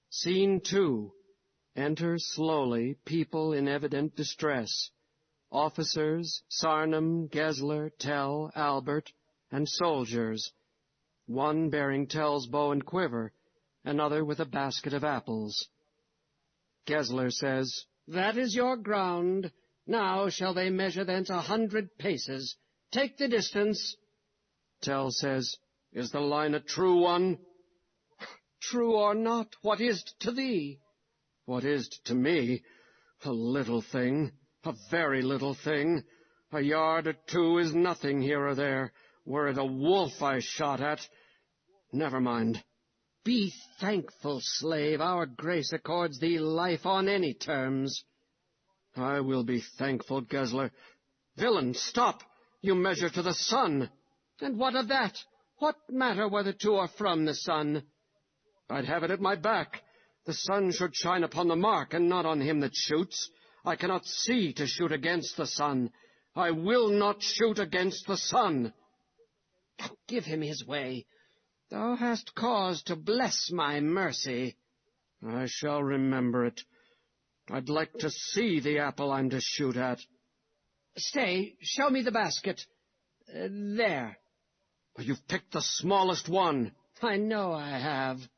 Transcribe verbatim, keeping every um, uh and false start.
Scene two. Enter slowly people in evident distress. Officers, Sarnum, Gessler, Tell, Albert, and soldiers. One bearing Tell's bow and quiver, another with a basket of apples. Gessler says, "That is your ground. Now shall they measure thence a hundred paces. Take the distance." Tell says, "Is the line a true one?" "True or not, what is't to thee?" "What is't to me? A little thing, a very little thing. A yard or two is nothing here or there. Were it a wolf I shot at, never mind." "Be thankful, slave, our grace accords thee life on any terms." "I will be thankful, Gessler." "Villain, stop! You measure to the sun." "And what of that? What matter whether to or from the sun?" "I'd have it at my back. The sun should shine upon the mark, and not on him that shoots. I cannot see to shoot against the sun. I will not shoot against the sun." "Give him his way. Thou hast cause to bless my mercy." "I shall remember it. I'd like to see the apple I'm to shoot at." "Stay, show me the basket. Uh, there." "You've picked the smallest one." "I know I have."